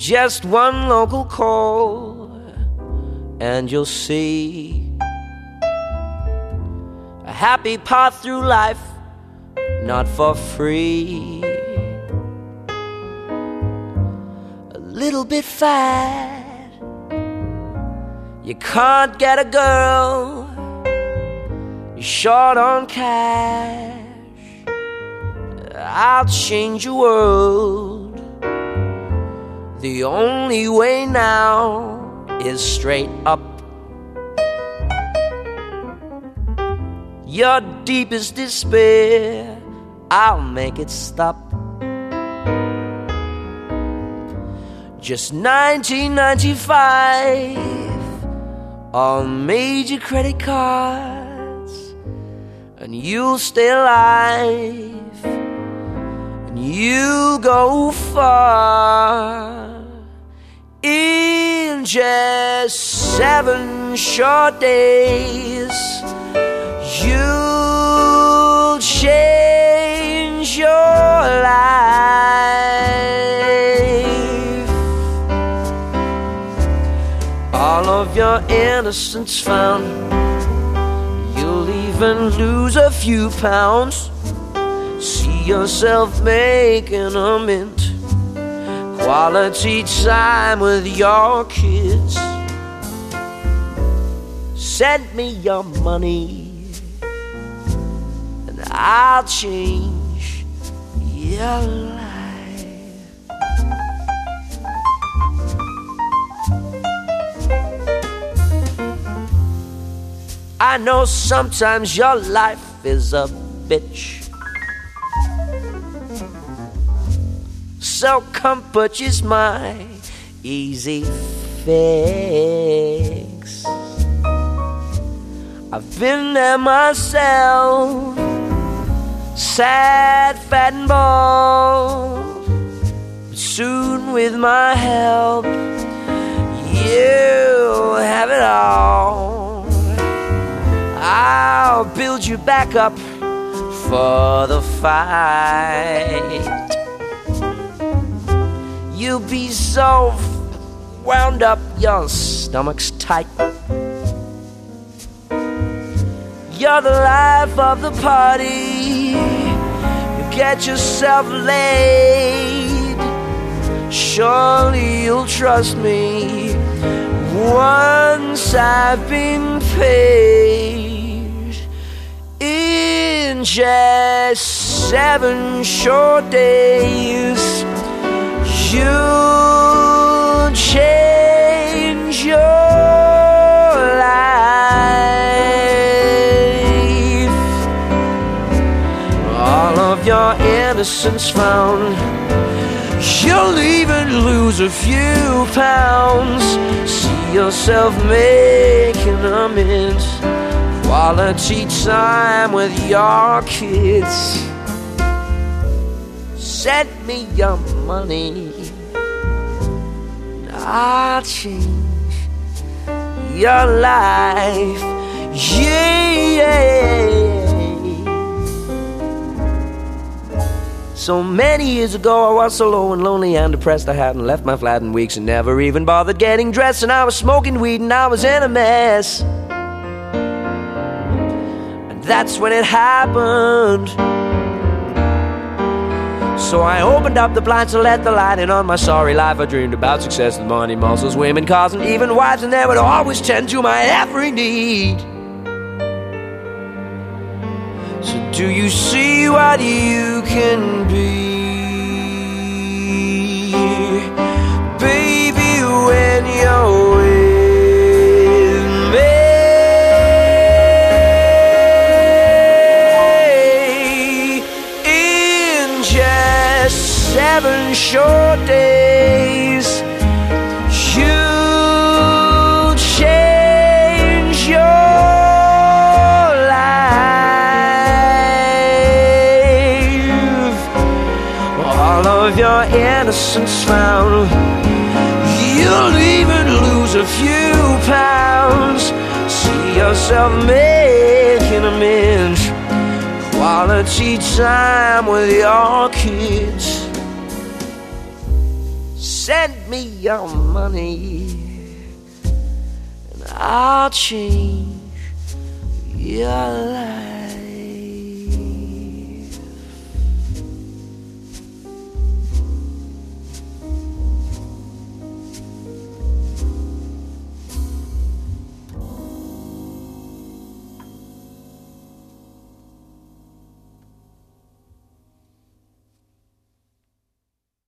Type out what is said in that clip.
Just one local call and you'll see a happy path through life, not for free. A little bit fat, you can't get a girl, you're short on cash. I'll change your world. The only way now is straight up. Your deepest despair, I'll make it stop. Just $19.95 on major credit cards, and you'll stay alive, and you'll go far. In just 7 short days, you'll change your life. All of your innocence found, you'll even lose a few pounds. See yourself making a mint. Quality time with your kids. Send me your money and I'll change your life. I know sometimes your life is a bitch, so come purchase my easy fix. I've been there myself, sad, fat and bald, but soon with my help you'll have it all. I'll build you back up for the fight. You'll be so wound up, your stomach's tight. You're the life of the party. You get yourself laid. Surely you'll trust me once I've been paid. In just 7 short days, you'll change your life. All of your innocence found, you'll even lose a few pounds. See yourself making amends. Quality time with your kids. Send me your money, I'll change your life. Yeah. So many years ago I was so low and lonely and depressed, I hadn't left my flat in weeks and never even bothered getting dressed. And I was smoking weed and I was in a mess, and that's when it happened. So I opened up the blinds to let the light in on my sorry life. I dreamed about success with money, muscles, women, cars, and even wives, and they would always tend to my every need. So do you see what you can be? Baby, when you're with me. 7 short days, you'll change your life. All of your innocence found, you'll even lose a few pounds. See yourself making amends. Quality time with your kids. send me your money, and I'll change your life.